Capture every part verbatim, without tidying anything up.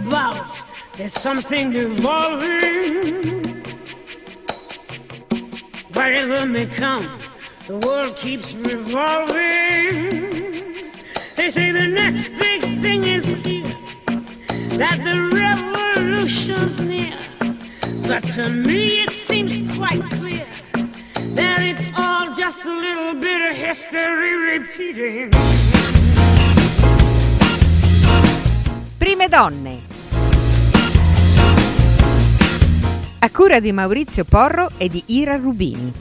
about. There's something evolving. Whatever may come, the world keeps revolving. They say the next big thing is here, that the revolution's near. But to me it seems quite clear that it's all just a little bit of history repeating. Prime donne. A cura di Maurizio Porro e di Ira Rubini.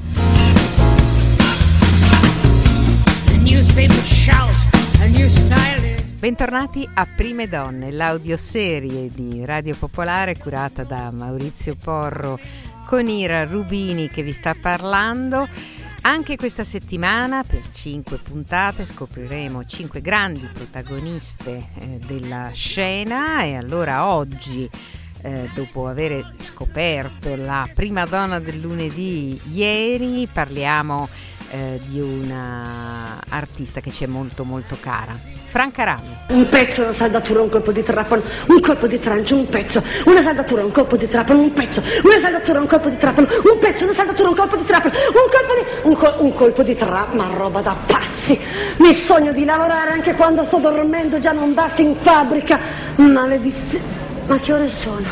Bentornati a Prime Donne, l'audioserie di Radio Popolare curata da Maurizio Porro con Ira Rubini che vi sta parlando. Anche questa settimana per cinque puntate scopriremo cinque grandi protagoniste eh, della scena e allora oggi, eh, dopo aver scoperto la prima donna del lunedì ieri, parliamo eh, di una artista che ci è molto molto cara. Franca Rame. Un pezzo, una saldatura, un colpo di trapano, un colpo di trancio, un pezzo, una saldatura, un colpo di trapano, un pezzo, una saldatura, un colpo di trapano, un pezzo, una saldatura, un colpo di trapano, un colpo di... un, col- un colpo di trapano, ma roba da pazzi. Mi sogno di lavorare anche quando sto dormendo, già non basta in fabbrica. Maledizione. Ma che ore sono?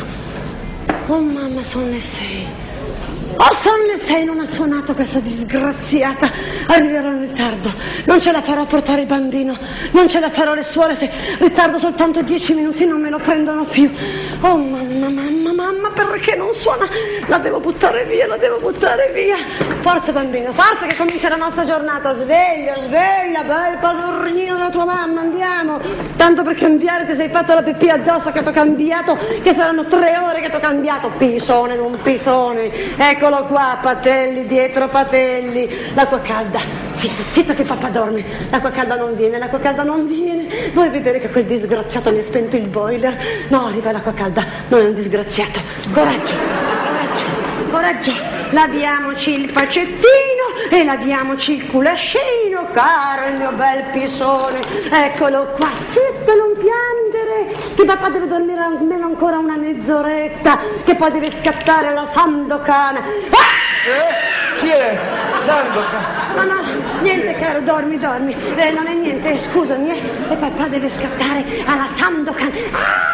Oh mamma, sono le sei. Oh, sono le sei, non ha suonato questa disgraziata. Arriverò in ritardo. Non ce la farò a portare il bambino. Non ce la farò, le suore, se ritardo soltanto dieci minuti non me lo prendono più. Oh mamma, mamma, mamma, perché non suona? La devo buttare via, la devo buttare via. Forza bambino, forza che comincia la nostra giornata. Sveglia, sveglia, bel padronino della tua mamma, andiamo. Tanto per cambiare ti sei fatta la pipì addosso che t'ho cambiato, che saranno tre ore che t'ho cambiato. Pisone, non pisone. Ecco qua, Patelli, dietro Patelli, l'acqua calda, zitto, zitto che papà dorme, l'acqua calda non viene, l'acqua calda non viene, vuoi vedere che quel disgraziato mi ha spento il boiler? No, arriva l'acqua calda, non è un disgraziato, coraggio, coraggio, coraggio, laviamoci il pacettino e laviamoci il culascino, caro il mio bel pisone, eccolo qua, zitto, non piangere, che papà deve dormire almeno ancora una mezz'oretta, che poi deve scattare la Sandokan. Ah! Eh? Chi è? Sandokan? No, no, niente caro, dormi, dormi, eh, non è niente, scusami, eh, e papà deve scattare alla Sandokan. Ah!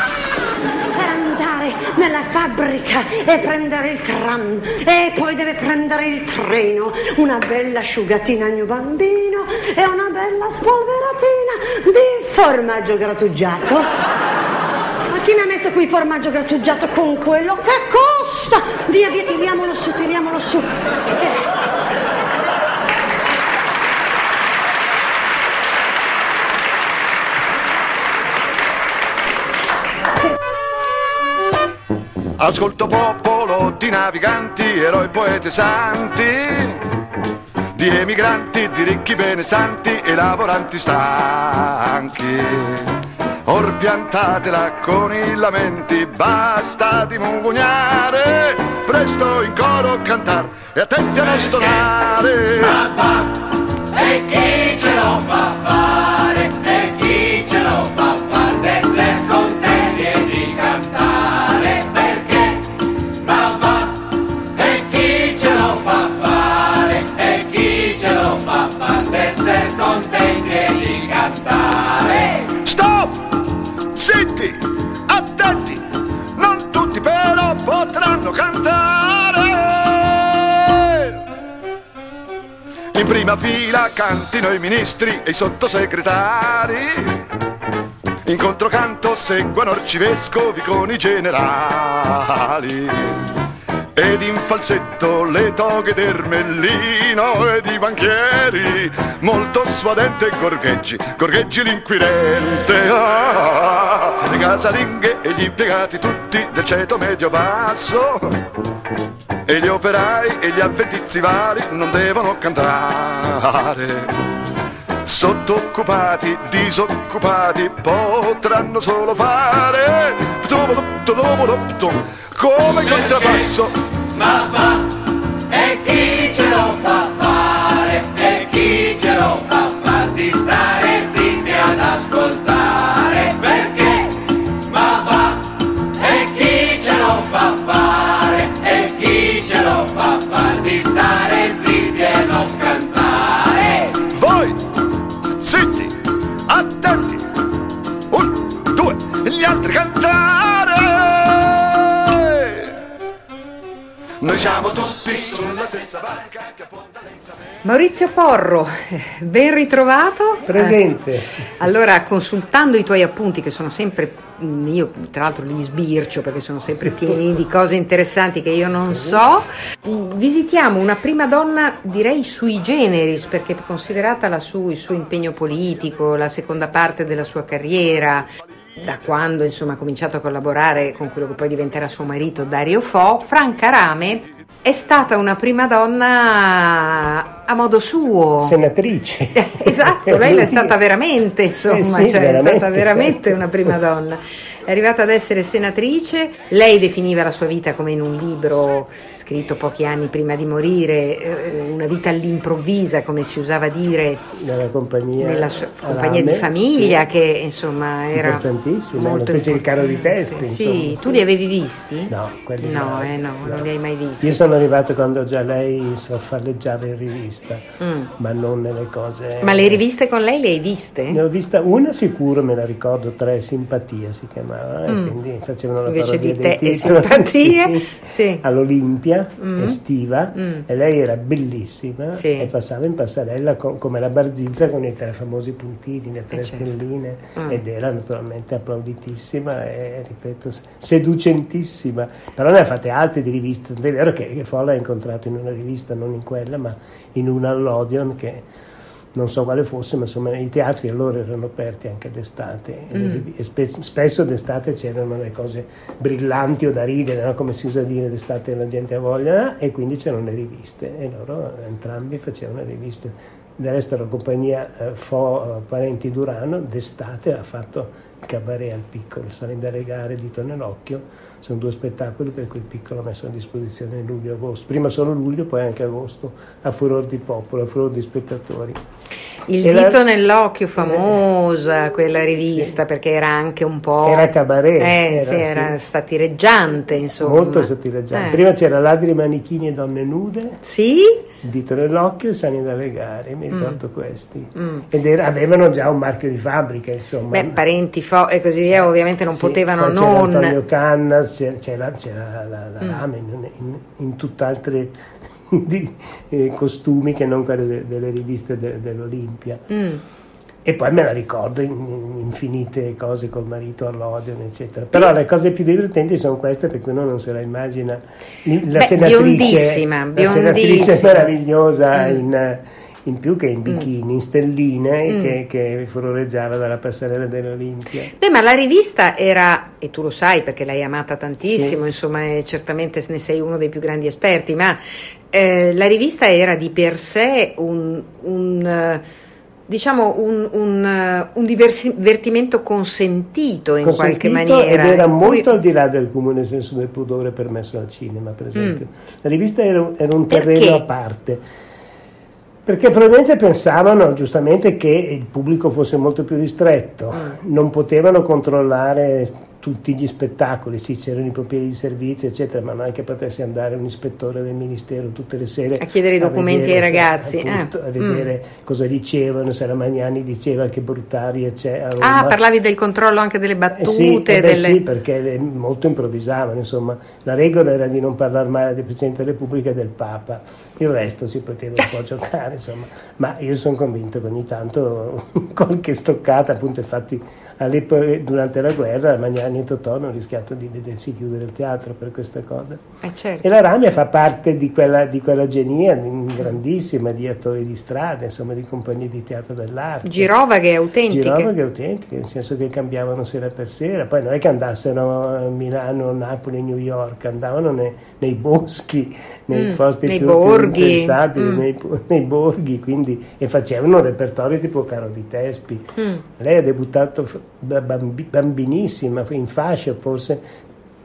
Per andare nella fabbrica e prendere il tram e poi deve prendere il treno, una bella asciugatina al mio bambino e una bella spolveratina di formaggio grattugiato. Ma chi mi ha messo qui il formaggio grattugiato con quello che costa? Via, via, tiriamolo su, tiriamolo su. Eh. Ascolto popolo di naviganti, eroi, poeti, santi, di emigranti, di ricchi benestanti e lavoranti stanchi. Or piantatela con i lamenti, basta di mugugnare, presto in coro cantar e attenti a non stonare. Ma fa, e chi ce lo fa fare, e chi ce lo fa fare, d'esser contenti e di cantare, perché ma va, e chi ce lo fa fare, e chi ce lo fa fare, d'esser contenti e di cantare. Stop! Zitti! Attenti! Non tutti però potranno cantare! In prima fila cantino i ministri e i sottosegretari. In controcanto seguono arcivescovi con i generali. Ed in falsetto le toghe d'Ermellino ed i banchieri, molto suadente Gorgheggi, Gorgheggi l'inquirente. Ah, le casalinghe e gli impiegati tutti del ceto medio basso, e gli operai e gli avventizi vari non devono cantare. Sottoccupati, disoccupati potranno solo fare come contrabbasso. Ma va, e chi ce lo fa fare, e chi ce lo fa fare di stare zitti ad ascoltare, perché ma va, cantare. Noi siamo tutti sulla stessa barca che affonda lentamente. Maurizio Porro, ben ritrovato. Presente. Eh, allora, consultando i tuoi appunti, che sono sempre, io tra l'altro li sbircio perché sono sempre pieni di cose interessanti che io non so, visitiamo una prima donna, direi sui generis, perché considerata la su, il suo impegno politico, la seconda parte della sua carriera, da quando insomma ha cominciato a collaborare con quello che poi diventerà suo marito Dario Fo, Franca Rame è stata una prima donna a modo suo. Senatrice. Esatto, lei è stata veramente, insomma, eh sì, cioè è stata veramente certo. una prima donna. È arrivata ad essere senatrice, lei definiva la sua vita come in un libro scritto pochi anni prima di morire, eh, una vita all'improvvisa, come si usava dire, nella compagnia, nella sua compagnia di famiglia, sì, che insomma era importantissima, molto fece il Carlo di Tespi. Sì, insomma, tu li avevi visti? No, quelli no, no, eh, no, no, non li hai mai visti. Io sono arrivato quando già lei farfalleggiava in rivista, mm. ma non nelle cose. Ma le riviste con lei le hai viste? Ne ho vista una sicuro, me la ricordo, Tre Simpatia si chiamava, mm. e quindi facevano la Invece parodia di te dei e titoli, Simpatie, sì, sì. all'Olimpia, mm. estiva, mm. e lei era bellissima, sì, e passava in passerella con, come la Barzizza con i tre famosi puntini, le tre eh certo. stelline, mm. ed era naturalmente applauditissima e, ripeto, seducentissima. Però ne ha fatte altre di riviste, è vero che, che Fo l'ha incontrato in una rivista, non in quella, ma in una all'Odeon, che non so quale fosse, ma insomma i teatri allora erano aperti anche d'estate, mm. e spe- spesso d'estate c'erano le cose brillanti o da ridere, no? Come si usa dire, d'estate la gente ha voglia, e quindi c'erano le riviste, e loro entrambi facevano le riviste. Del resto la compagnia eh, Fo eh, Parenti Durano d'estate ha fatto il Cabaret al Piccolo, Salendo alle Gare, Dito nell'Occhio. Sono due spettacoli per cui il Piccolo ha messo a disposizione in luglio e agosto, prima solo luglio, poi anche agosto, a furor di popolo, a furor di spettatori. Il e Dito la... nell'Occhio, famosa quella rivista, sì, perché era anche un po'... Era cabaret. Eh, era, sì, era sì, satireggiante, insomma. Molto satireggiante. Eh. Prima c'era Ladri, Manichini e Donne Nude. Sì? Dito nell'Occhio e Sani dalle Gare, mi ricordo mm. questi. Mm. Ed era, avevano già un marchio di fabbrica, insomma. Beh, Parenti Fo e così via, ovviamente non sì, potevano poi non... C'era Antonio Cannas, c'era, c'era, c'era la, la mm. Rame in, in, in tutt'altre... di eh, costumi che non quelle de, delle riviste de, dell'Olimpia. Mm. E poi me la ricordo in, in infinite cose col marito all'Odeon, eccetera. Però le cose più divertenti sono queste, per cui uno non se la immagina. La Beh, senatrice, biondissima, la senatrice biondissima. meravigliosa mm. in, in più che in bikini, mm. in stelline, mm. che, che furoreggiava dalla passerella dell'Olimpia. Beh, ma la rivista era, e tu lo sai perché l'hai amata tantissimo, sì, insomma, e certamente ne sei uno dei più grandi esperti, ma eh, la rivista era di per sé un... un diciamo un, un, un divertimento consentito in consentito qualche maniera. Ed era molto cui... al di là del comune senso del pudore permesso al cinema, per esempio. Mm. La rivista era, era un Perché? terreno a parte. Perché probabilmente pensavano giustamente che il pubblico fosse molto più ristretto, mm. non potevano controllare tutti gli spettacoli, sì, c'erano i pompieri di servizio, eccetera, ma non è che potesse andare un ispettore del ministero tutte le sere a chiedere i documenti ai ragazzi, se, appunto, eh. a vedere mm. cosa dicevano, se la Magnani diceva che bruttaria c'è a Roma. Ah, parlavi del controllo anche delle battute? Eh sì, eh beh, delle... sì, perché le, molto improvvisavano, insomma, la regola era di non parlare male del Presidente della Repubblica e del Papa, il resto si poteva un po' giocare, insomma, ma io sono convinto che ogni tanto qualche stoccata, appunto, infatti all'epoca, durante la guerra, Magnani e Totò hanno rischiato di vedersi chiudere il teatro per questa cosa. Eh certo. E la Ramia fa parte di quella, di quella genia grandissima di attori di strada, insomma, di compagnie di teatro dell'arte. Girovaghe autentiche. Girovaghe autentiche, nel senso che cambiavano sera per sera. Poi non è che andassero a Milano, Napoli, New York, andavano nei, nei boschi, nei mm, posti nei più, borghi. più impensabili, mm. nei, nei borghi, quindi, e facevano un repertorio tipo Carlo di Tespi. Mm. Lei ha debuttato da bambinissima, in fascia, forse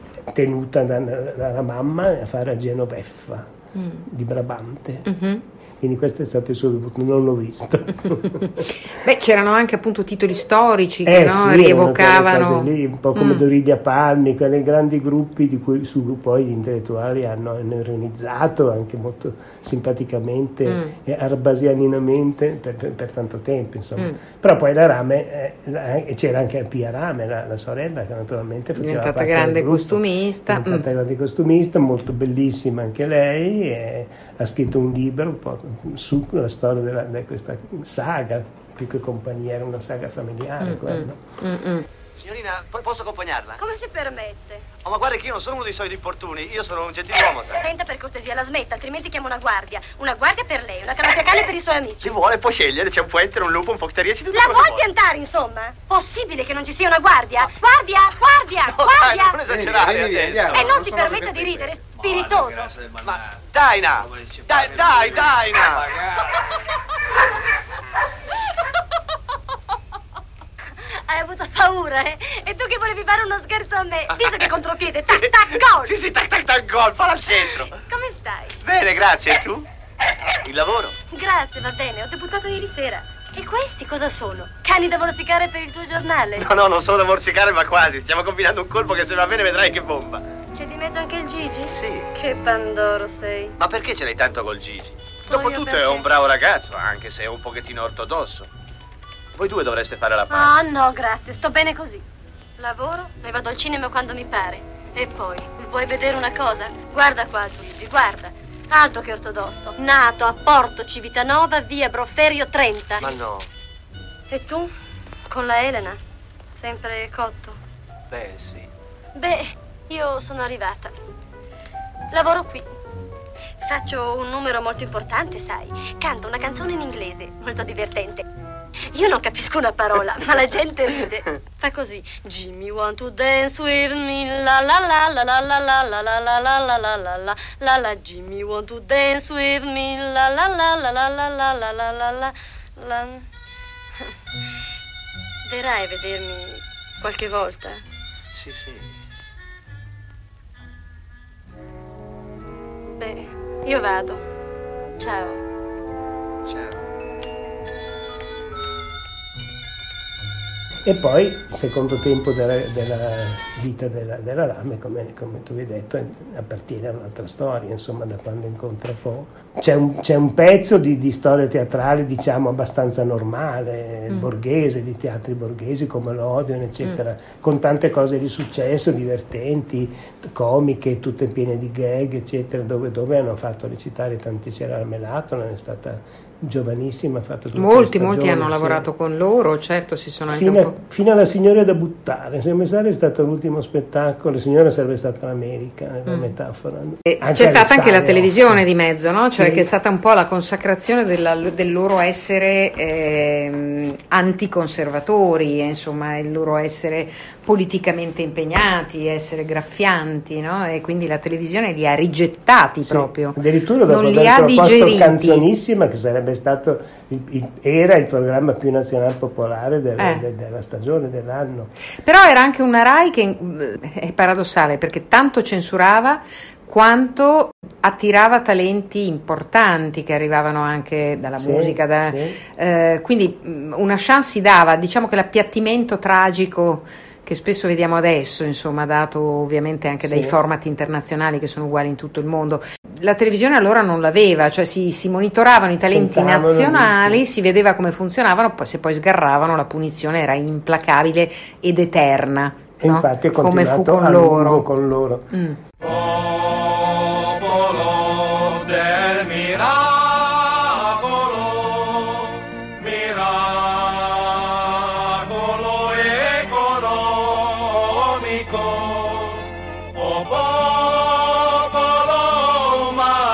tenuta da, dalla mamma a fare a Genoveffa mm. di Brabante. Mm-hmm. quindi questo è stato il suo debutto, non l'ho visto. Beh, c'erano anche appunto titoli storici eh, che no? Sì, rievocavano lì, un po' come mm. Doridia Palmi, quei grandi gruppi di cui su poi gli intellettuali hanno, hanno ironizzato anche molto simpaticamente mm. e arbasianinamente per, per, per tanto tempo, insomma. Mm. Però poi la Rame, eh, c'era anche Pia Rame, la, la sorella, che naturalmente faceva diventata parte grande del gruppo, costumista, è diventata mm. grande costumista, molto bellissima anche lei, e ha scritto un libro un po' sulla storia della, di questa saga, più che compagnia, era una saga familiare mm, quella. Mm, mm. Signorina, poi posso accompagnarla? Come si permette? Oh, ma guarda che io non sono uno dei soliti importuni, io sono un gentiluomo, sai? Senta, per cortesia, la smetta, altrimenti chiamo una guardia. Una guardia per lei, una canapia cane per i suoi amici. Ci vuole, può scegliere, c'è un puenter, un lupo, un foxteriaci, tutto La quello vuoi che vuole. piantare, insomma? Possibile che non ci sia una guardia? Guardia, guardia, No, guardia! dai, non esagerare Vieni, vieni, adesso. andiamo. E non non si sono permetta mica di ridere, te. spiritoso. Ma, Daina! Dai, dai, Daina! Hai avuto paura, eh? E tu che volevi fare uno scherzo a me? Visto che contropiede, tac, tac, gol! Sì, sì, tac, tac, tac, gol, falla al centro. Come stai? Bene, grazie, e tu? Il lavoro? Grazie, va bene, ho debuttato ieri sera. E questi cosa sono? Cani da morsicare per il tuo giornale? No, no, non sono da morsicare, ma quasi. Stiamo combinando un colpo che se va bene vedrai che bomba. C'è di mezzo anche il Gigi? Sì. Che pandoro sei. Ma perché ce l'hai tanto col Gigi? So io Dopotutto perché. è un bravo ragazzo, anche se è un pochettino ortodosso. Voi due dovreste fare la parte. Ah, no, grazie, sto bene così. Lavoro e vado al cinema quando mi pare. E poi, vuoi vedere una cosa? Guarda qua, Luigi, guarda. Altro che ortodosso. Nato a Porto Civitanova, via Broferio trenta. Ma no. E tu? Con la Elena? Sempre cotto? Beh, sì. Beh, io sono arrivata. Lavoro qui. Faccio un numero molto importante, sai. Canto una canzone in inglese, molto divertente. Io non capisco una parola, ma la gente ride. Fa così. Jimmy want to dance with me, la la la la la la la la la la la la la la la la la. Jimmy want to dance with me, la la la la la la la la la la la la. Verrai a vedermi qualche volta? Sì, sì. Beh, io vado. Ciao. Ciao. E poi il secondo tempo della, della vita della, della Rame, come, come tu hai detto, appartiene a un'altra storia, insomma, da quando incontra Fo. C'è un, c'è un pezzo di, di storia teatrale, diciamo, abbastanza normale, mm. borghese, di teatri borghesi come l'Odeon, eccetera, mm. con tante cose di successo, divertenti, comiche, tutte piene di gag, eccetera, dove, dove hanno fatto recitare tanti. C'era la Melatola, è stata giovanissima, ha fatto tutte molti, le molti stagioni, hanno sì. lavorato con loro, certo, si sono anche fino, un po'... a, fino alla Signora da buttare. Se mi sa è stato l'ultimo spettacolo, la Signora sarebbe stata l'America, nella mm. metafora. E c'è stata anche la televisione di mezzo, no? Cioè sì. che è stata un po' la consacrazione della, del loro essere eh, anticonservatori, insomma, il loro essere politicamente impegnati, essere graffianti, no? E quindi la televisione li ha rigettati sì. proprio. Addirittura dopo non aver li ha digeriti. Canzonissima, che sarebbe stato il, il, era il programma più nazional popolare della, eh. de, della stagione, dell'anno. Però era anche una Rai che è paradossale, perché tanto censurava quanto attirava talenti importanti che arrivavano anche dalla sì, musica, da, sì. eh, quindi una chance si dava. Diciamo che l'appiattimento tragico che spesso vediamo adesso, insomma, dato ovviamente anche sì. dai format internazionali che sono uguali in tutto il mondo. La televisione allora non l'aveva, cioè si, si monitoravano i talenti Tentavano nazionali, si vedeva come funzionavano, poi se poi sgarravano la punizione era implacabile ed eterna, e no? infatti è come fu con a loro. Con loro. Mm. Popolo del miracolo, miracolo economico, o popolo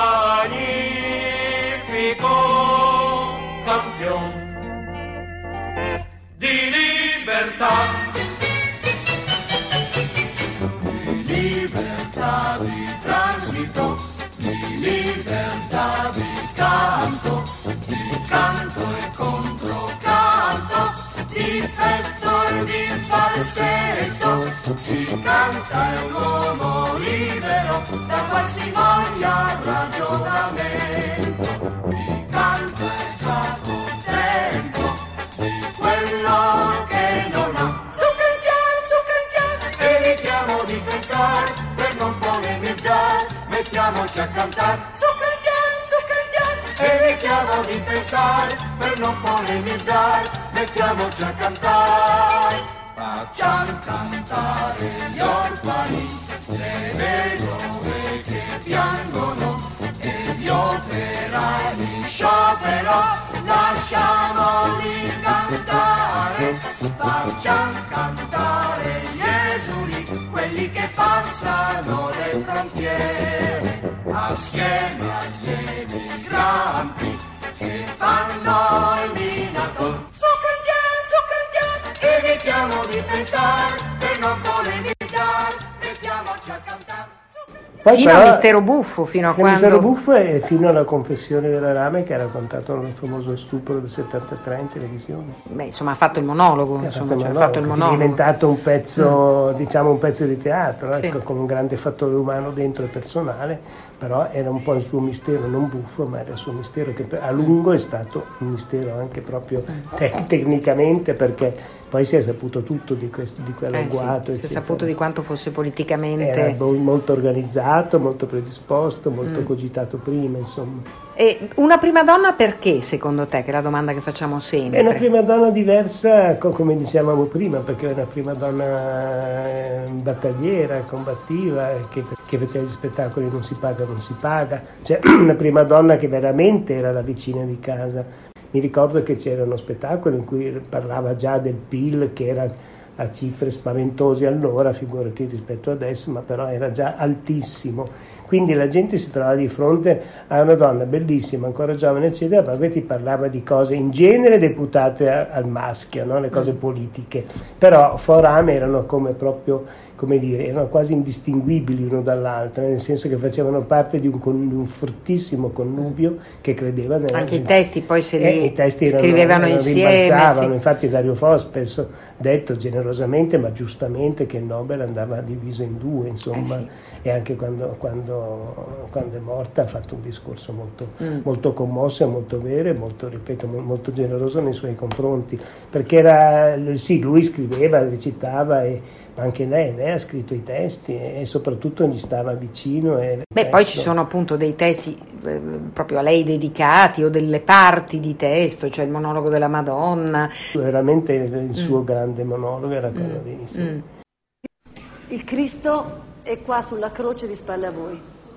magnifico, campion di libertà. Di transito, di libertà di canto, di canto e controcanto, di petto e di falsetto, chi canta è un uomo libero da qualsivoglia ragionamento. pensare, per non polemizzare, mettiamoci a cantare. Su cantiamo, su cantiamo. Evitiamo di pensare, per non polemizzare, mettiamoci a cantare. Facciamo cantare gli orfani, le vedove che piangono e gli operai in sciopero, lasciamoli cantare. Facciamo cantare gli esuli, quelli che passano le frontiere, assieme agli emigranti che fanno i minatori. Su cantiamo, su cantiamo, evitiamo di pensare, per non polemizzare, mettiamoci a cantare. Poi fino però, a Mistero Buffo, fino a quando... Mistero Buffo e fino alla confessione della Rame, che ha raccontato nel famoso stupro del settantatré in televisione. Beh, insomma, ha fatto il monologo, ha insomma, fatto, cioè, monologo, fatto il monologo. È diventato un pezzo, mm. diciamo, un pezzo di teatro, ecco, sì. con un grande fattore umano dentro e personale, però era un po' il suo mistero, non buffo, ma era il suo mistero, che a lungo è stato un mistero anche proprio te- tecnicamente, perché poi si è saputo tutto di, questo, di quell'agguato. Eh sì, si è saputo di quanto fosse politicamente... Era molto organizzato, molto predisposto, molto mm. cogitato prima, insomma. E una prima donna perché, secondo te, che è la domanda che facciamo sempre? È una prima donna diversa, come dicevamo prima, perché è una prima donna battagliera, combattiva, che, che faceva gli spettacoli Non si paga, non si paga. Cioè, una prima donna che veramente era la vicina di casa. Mi ricordo che c'era uno spettacolo in cui parlava già del P I L, che era a cifre spaventose allora, figurati rispetto adesso, ma però era già altissimo. Quindi la gente si trovava di fronte a una donna bellissima, ancora giovane, eccetera, ma poi ti parlava di cose in genere deputate a, al maschio, no? Le cose politiche. Però forame erano come proprio, come dire, erano quasi indistinguibili uno dall'altro, nel senso che facevano parte di un, di un fortissimo connubio che credeva nella... Anche i testi poi se li eh, i testi erano, scrivevano erano, insieme. Sì. Infatti Dario Fo ha spesso detto generosamente, ma giustamente, che il Nobel andava diviso in due, insomma, eh sì. E anche quando, quando, quando è morta ha fatto un discorso molto, mm. molto commosso e molto vero e molto, ripeto, molto generoso nei suoi confronti, perché era, sì, lui scriveva, recitava, e anche lei, lei ha scritto i testi e soprattutto gli stava vicino. E Beh, poi ci sono appunto dei testi eh, proprio a lei dedicati, o delle parti di testo, cioè il monologo della Madonna. Veramente il, il suo mm. grande monologo era quello mm. di sì. Mm. Il Cristo è qua sulla croce di spalle a voi.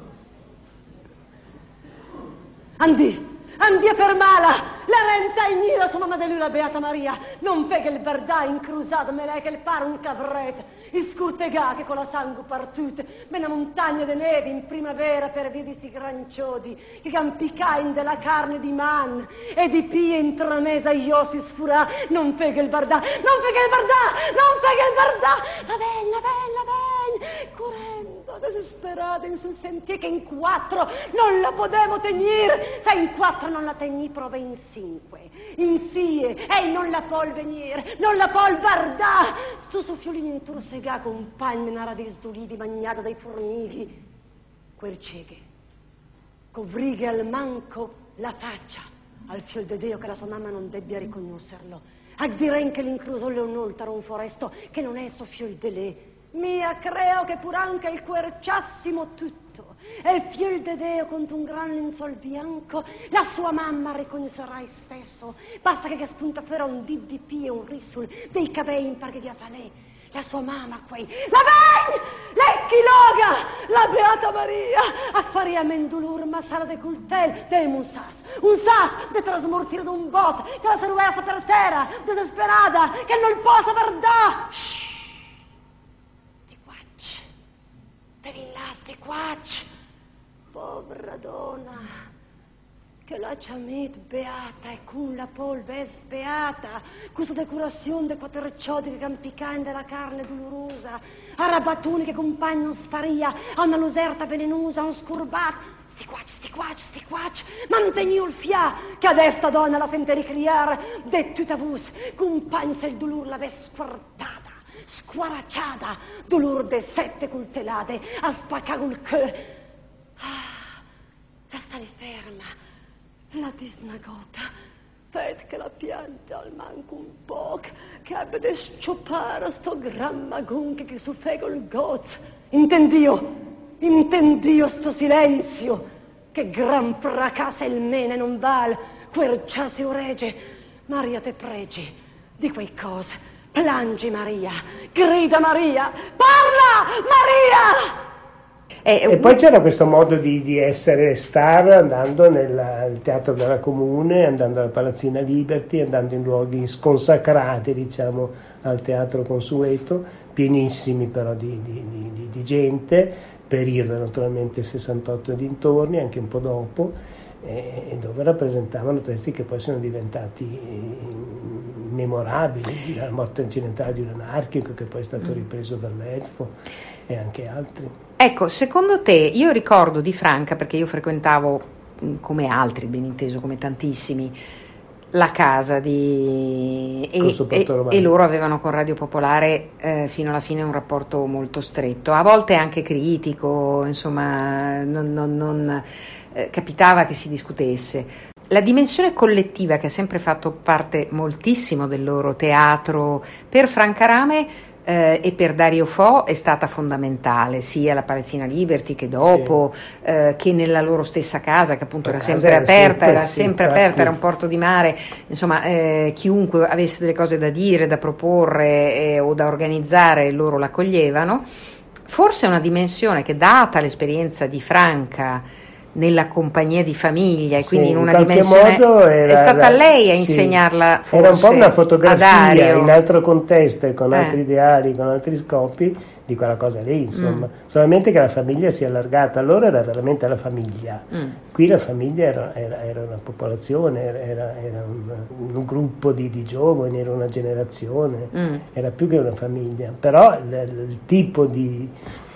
Andi! Andia per mala, la renta in ira sua mamma di lui, la Beata Maria. Non ve che il verdà incrusato, me lei che il pare un cavret, il scurtegà che con la sangue partute, me una montagna di neve in primavera per via di sti granciodi, che campicain della carne di man e di pie in tramesa io si sfurà. Non ve che il verdà, non ve che il verdà, non ve che il verdà. La ven, la ven, la ven, correndo, desesperata in sul sentier che in quattro non la potevo tenir. Se in quattro non la tegni, prove in cinque, in sie, e non la pol venire, non la pol guardà. Sto su fiolini in tursegà, compagni una radis d'ulivi magnata dai formighi. Quel cieche, covrighe al manco la faccia, al fiol de Deo che la sua mamma non debbia riconoscerlo. A diren che l'incluso le un'oltaro un foresto, che non è so fiol de lei. Mia creo che pur anche il querciassimo tutto e il fiel de Deo contro un gran linzol bianco, la sua mamma riconoscerà il stesso. Basta che, che spunta fuori un dip di pie, un risul dei cabelli in parche di affalè. La sua mamma quei la ven, lecchi loga, la Beata Maria a faria mendulur ma sala de cultel del un sas, un sas de trasmortire d'un bot che la servessa per terra, desesperata, che non possa verdà. Devi là, sti quacci, povera donna, che la ciamet beata e con la polve es beata, questa decorazione de quattrociodi che campicain della carne dolorosa, a rabattuni che compagno sfaria, a una luserta velenosa, a un scurbato. Sti quacci, sti quacci, sti quacci, mantegni il fia, che adesta donna la sente ricriare, de tutta vus, compagno se il dolore l'avesse squartata. Squaracciata, dolor de sette coltellate, a spaccato il cuore. Ah, la stare ferma, la disnagota, fed che la pianta al manco un po', che abbia de scioppare sto gran magon che suffega il gozzo. Intendio, intendio sto silenzio, che gran fracassa il mene non val, quercia se rege. Maria te pregi, di quei cose, plangi Maria, grida Maria, parla Maria! E, e poi c'era questo modo di, di essere star andando nel, nel Teatro della Comune, andando alla Palazzina Liberty, andando in luoghi sconsacrati, diciamo, al teatro consueto, pienissimi però di, di, di, di gente, periodo naturalmente sessantotto e dintorni, anche un po' dopo, e dove rappresentavano testi che poi sono diventati memorabili, la morte incidentale di un anarchico che poi è stato ripreso dall'Elfo e anche altri. Ecco, secondo te, io ricordo di Franca, perché io frequentavo come altri, ben inteso, come tantissimi, la casa di e, e, e loro avevano con Radio Popolare eh, fino alla fine un rapporto molto stretto, a volte anche critico, insomma non, non, non eh, capitava che si discutesse. La dimensione collettiva che ha sempre fatto parte moltissimo del loro teatro per Franca Rame Eh, e per Dario Fo è stata fondamentale, sia alla Palazzina Liberty che dopo, sì. eh, che nella loro stessa casa, che appunto la era sempre era aperta, sempre, era sempre sì, aperta, era un porto di mare, insomma eh, chiunque avesse delle cose da dire, da proporre eh, o da organizzare, loro l'accoglievano. Forse è una dimensione che, data l'esperienza di Franca nella compagnia di famiglia e quindi sì, in una in dimensione modo era, è stata lei a sì, insegnarla forse era un po' una fotografia in altro contesto e con eh. altri ideali, con altri scopi di quella cosa lì, insomma, mm. solamente che la famiglia si è allargata. Allora era veramente la famiglia, mm. qui la famiglia era, era, era una popolazione, era, era un, un gruppo di, di giovani, era una generazione, mm. era più che una famiglia, però il, il tipo di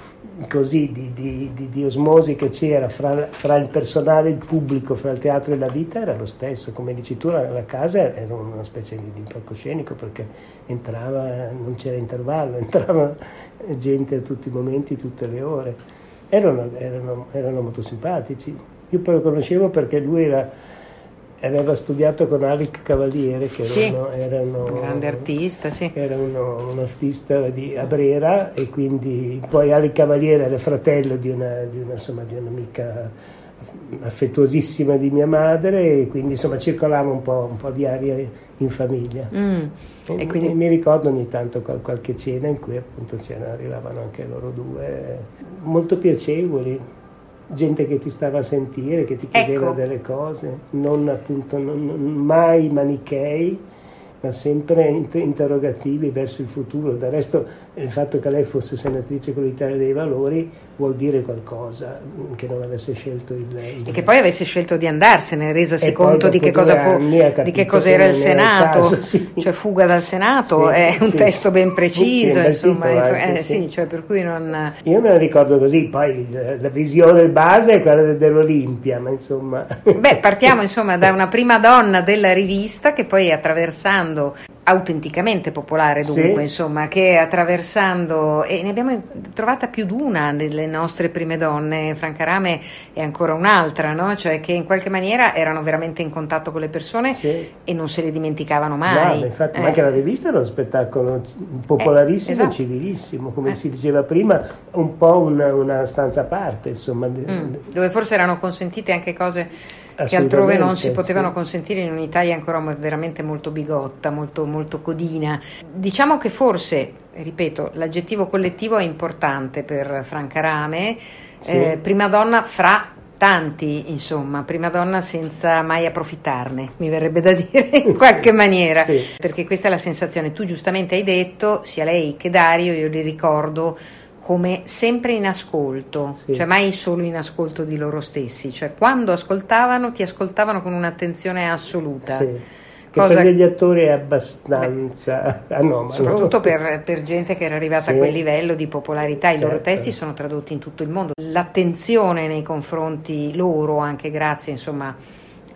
così di, di, di, di osmosi che c'era fra, fra il personale, il pubblico, fra il teatro e la vita era lo stesso. Come dici tu, la, la casa era una specie di, di palcoscenico, perché entrava, non c'era intervallo, entrava gente a tutti i momenti, tutte le ore. Erano, erano, erano molto simpatici. Io poi lo conoscevo perché lui era aveva studiato con Alec Cavaliere, che era, sì, uno, era uno, un grande artista, sì. Era uno, un artista di Abrera, e quindi poi Alec Cavaliere era fratello di una, di una, insomma, di un'amica affettuosissima di mia madre, e quindi insomma circolava un po', un po' di aria in famiglia. Mm. E, e quindi mi ricordo ogni tanto qual, qualche cena in cui appunto arrivavano anche loro due, molto piacevoli. Gente che ti stava a sentire, che ti chiedeva ecco. delle cose, non appunto non, non, mai manichei, ma sempre interrogativi verso il futuro. Del resto il fatto che lei fosse senatrice con l'Italia dei Valori vuol dire qualcosa, che non avesse scelto il, il... e che poi avesse scelto di andarsene, resasi e conto di che cosa fu, di che cos'era il Senato, caso, sì. cioè Fuga dal Senato, sì, è un sì. testo ben preciso, sì, insomma, anche, eh, sì. sì, cioè per cui non... Io me lo ricordo così, poi la visione base è quella dell'Olimpia, ma insomma... Beh, partiamo insomma da una prima donna della rivista che poi, attraversando, autenticamente popolare dunque, sì. insomma, che attraversando, e ne abbiamo trovata più di una delle nostre prime donne, Franca Rame è ancora un'altra, no? Cioè che in qualche maniera erano veramente in contatto con le persone, sì. e non se le dimenticavano mai. No, infatti, eh. ma anche la rivista era uno spettacolo popolarissimo, eh, esatto. e civilissimo, come eh. si diceva prima, un po' una, una stanza a parte, insomma. Mm, dove forse erano consentite anche cose che altrove non si potevano sì. consentire, in un'Italia ancora veramente molto bigotta, molto, molto codina. Diciamo che forse, ripeto, l'aggettivo collettivo è importante per Franca Rame, sì. eh, prima donna fra tanti, insomma, prima donna senza mai approfittarne, mi verrebbe da dire in qualche sì. maniera, sì. perché questa è la sensazione. Tu giustamente hai detto, sia lei che Dario, io li ricordo come sempre in ascolto, sì. cioè mai solo in ascolto di loro stessi, cioè quando ascoltavano ti ascoltavano con un'attenzione assoluta. Sì. Che cosa... per degli attori è abbastanza Beh, anomalo. Soprattutto per, per gente che era arrivata sì. a quel livello di popolarità. I certo. loro testi sono tradotti in tutto il mondo. L'attenzione nei confronti loro, anche grazie insomma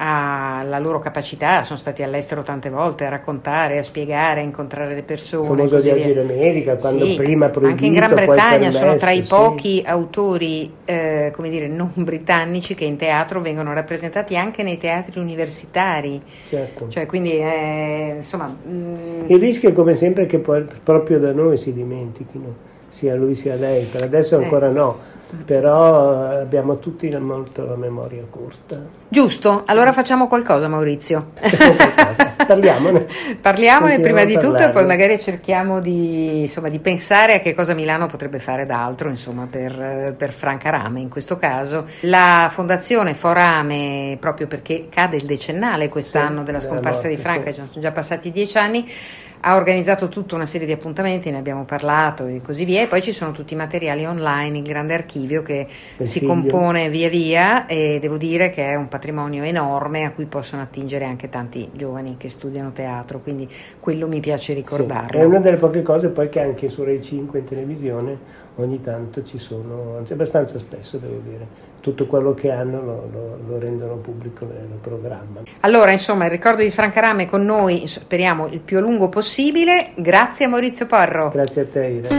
alla loro capacità, sono stati all'estero tante volte a raccontare, a spiegare, a incontrare le persone. Il famoso viaggio in America, quando sì, prima proibito, anche in Gran Bretagna sono tra i pochi sì. autori eh, come dire non britannici che in teatro vengono rappresentati anche nei teatri universitari. Certo. Cioè, quindi eh, insomma mh... il rischio è come sempre che poi proprio da noi si dimentichino. sia lui sia lei, per adesso ancora no. Però abbiamo tutti molto la memoria corta. Giusto, allora facciamo qualcosa, Maurizio. Parliamone. Parliamone prima di tutto parlarne. e poi magari cerchiamo di, insomma, di pensare a che cosa Milano potrebbe fare d'altro, insomma, per, per Franca Rame in questo caso. La Fondazione Forame, proprio perché cade il decennale quest'anno Sì, della della scomparsa morte, di Franca, sì. sono già passati dieci anni, ha organizzato tutta una serie di appuntamenti, ne abbiamo parlato e così via, e poi ci sono tutti i materiali online, il grande archivio che Per si figlio. compone via via, e devo dire che è un patrimonio enorme a cui possono attingere anche tanti giovani che studiano teatro, quindi quello mi piace ricordarlo. Sì, è una delle poche cose poi che anche su Rai cinque in televisione ogni tanto ci sono, anzi abbastanza spesso devo dire, tutto quello che hanno lo, lo, lo rendono pubblico e lo programmano. Allora, insomma, il ricordo di Franca Rame con noi, speriamo il più a lungo possibile. Grazie a Maurizio Porro. Grazie a te, Ira.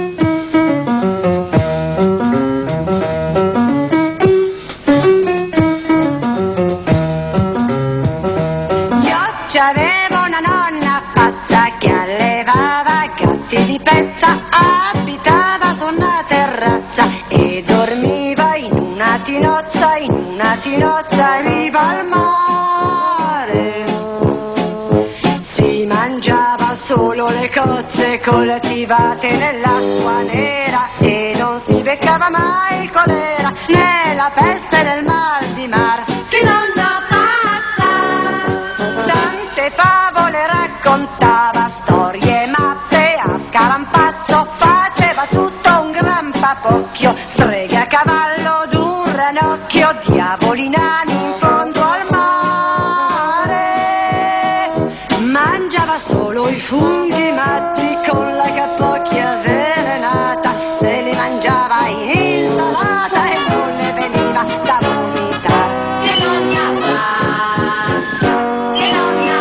C'avevo una nonna pazza che allevava gatti di pezza, abitava su una terrazza e dormiva in una tinozza, in una tinozza in riva al mare. Si mangiava solo le cozze coltivate nell'acqua nera e non si beccava mai il colera, né la peste né il mal di mar. Che nonna pazza! Tante favole raccontava, storie matte a scarampazzo, faceva tutto un gran papocchio, streghe a cavallo d'un ranocchio, diavoli nani in fondo al mare. Mangiava solo i funghi matti con la capocchia avvelenata, se li mangiava in insalata e non ne veniva da vomitare. Che non ne avrà, che non ne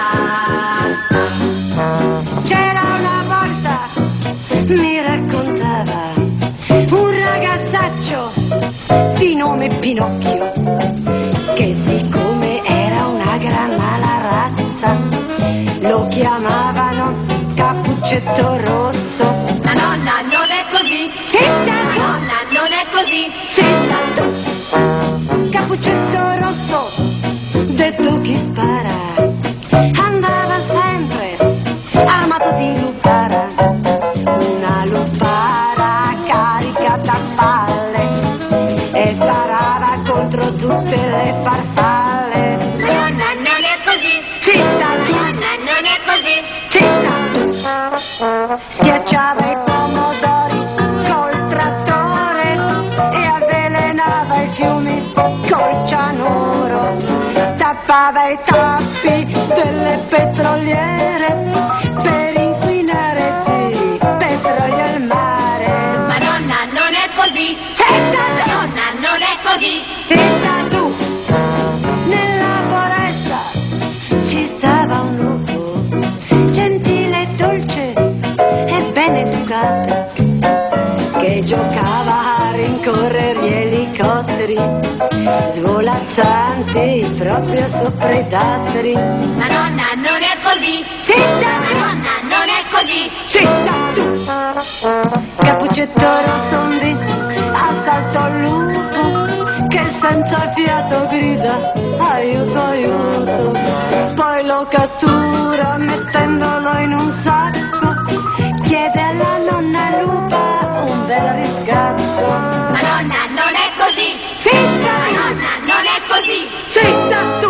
avrà. C'era una volta, mi raccontava, un ragazzaccio di nome Pinocchio, che siccome era una gran mala razza, lo chiamavano Cappuccetto Rosso. La nonna non è così. Zitta La tu! nonna non è così. Zitta tu! Cappuccetto Rosso, detto chi spara, andava sempre armato di lupara, una lupara caricata a palle e sparava contro tutte le farfalle. La nonna non è così. Zitta La tu! nonna non è così. Zitta tu! Schiacciava i pomodori col trattore e avvelenava i fiumi col cianuro, stappava i tappi delle petroliere per inquinare di petrolio il mare. Ma nonna non è così. Zitta La tu! nonna non è così. Zitta tu! Nella foresta ci stava un lupo, gentile e dolce e ben educato, che giocava a rincorrere gli elicotteri, svolazzanti proprio sopra i datteri. La nonna non è così. Zitta La tu! nonna non è così. Zitta tu! Cappuccetto Rossondi assaltò il lupo, che senza fiato grida aiuto, aiuto. Poi lo cattura mettendolo in un sacco, chiede alla nonna lupa un bel riscatto. Ma nonna non è così. Zitta! La nonna non è così. Zitta tu!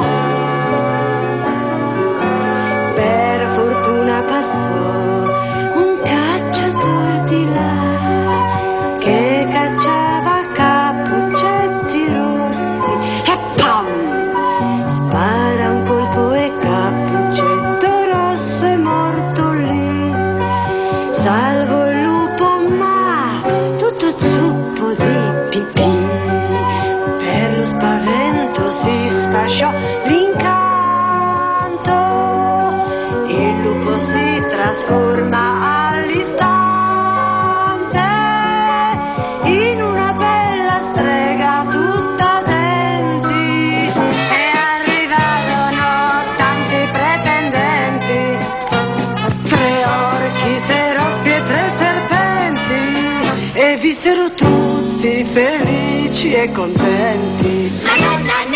Per fortuna passò un cacciatore di là, che cacciava cappuccetti rossi e pam! Spara un colpo e Cappuccetto Rosso è morto lì. Salvo il lupo, ma tutto zuppo di pipì. Per lo spavento si sfasciò l'incanto, il lupo si trasforma all'istante in una bella strega tutta denti, e arrivarono tanti pretendenti, tre orchi, sei rospi e tre serpenti. vissero tutti felici e contenti. Ma nonna